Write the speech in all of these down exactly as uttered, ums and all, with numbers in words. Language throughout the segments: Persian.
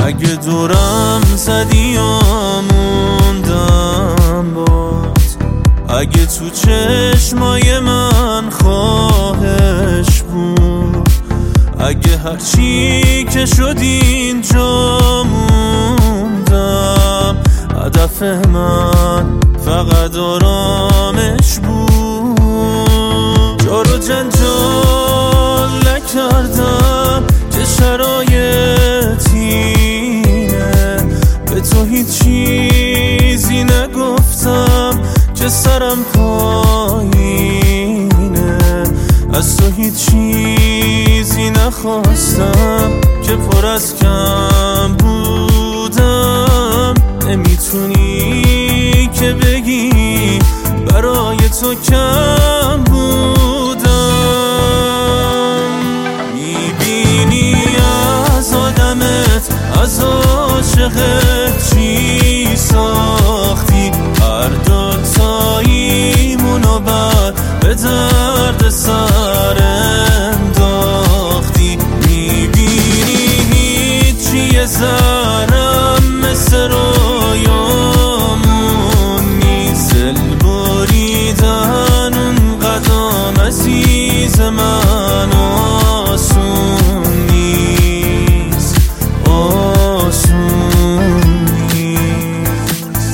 اگه دورم زدی یا موندم باز، اگه تو چشمای من خواهش بود، اگه هرچی که شد اینجا موندم، هدف من فقط آرامش بود. جارو جنجال نکردم که شرایطینه، به تو هیچ چیزی نگفتم که سرم پایینه، از تو هیچ چیزی نخواستم که پر از کم بودم. نمیتونی که بگی برای تو کم بودم. میبینی از آدمت، از عاشقت چی ساختی، هر دوتاییمونو بعد به درد سر انداختی. میبینی هیچی یه ذرم مثل رویامون نیست، دل بریدن اون قدم عزیز من آسون نیست، آسون نیست.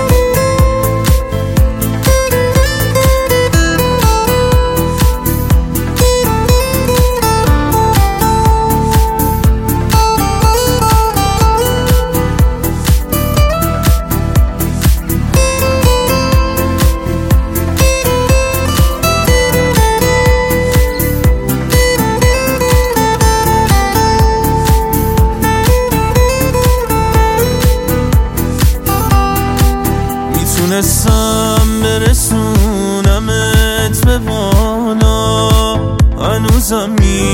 میتونستم برسونمت به بالا، هنوزم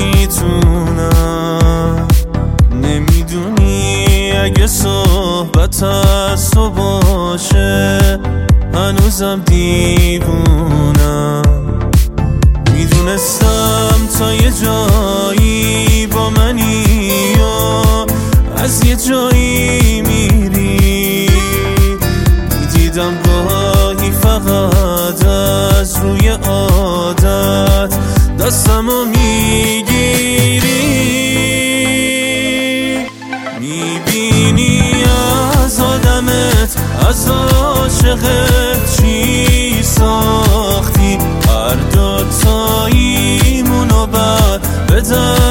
میتونم. نمیدونی اگه صحبت از تو باشه هنوزم دیوونم. میدونستم تا یه جایی با منی یا از یه جایی میری، دیدم گاهی فقط از روی عادت دستمو میگیری. میبینی از آدمت، از عاشقت چی ساختی، هر دوتاییمونو بعد به